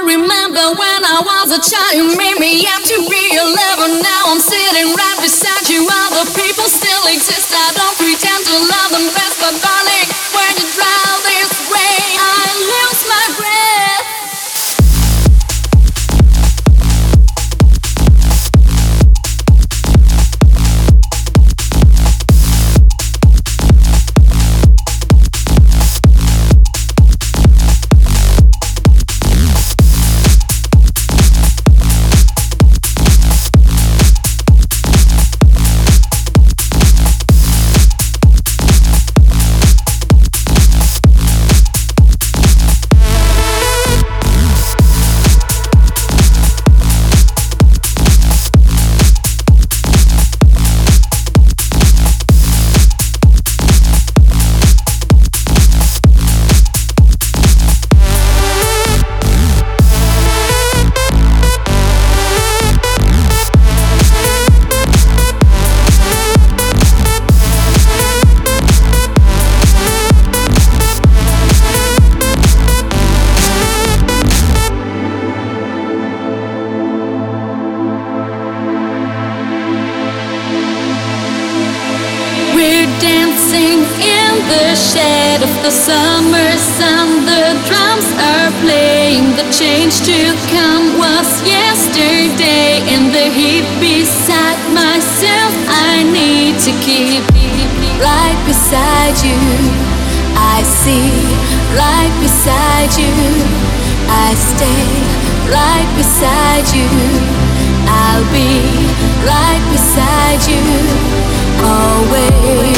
remember when I was a child, you made me out to be your lover. Now I'm sitting right beside you. Other people still exist. I don't pretend to love them best, but darling, when you drive this way, I lose my breath. The summer sun, the drums are playing. The change to come was yesterday. In the heat beside myself, I need to keep right beside you. I see right beside you. I stay right beside you. I'll be right beside you always.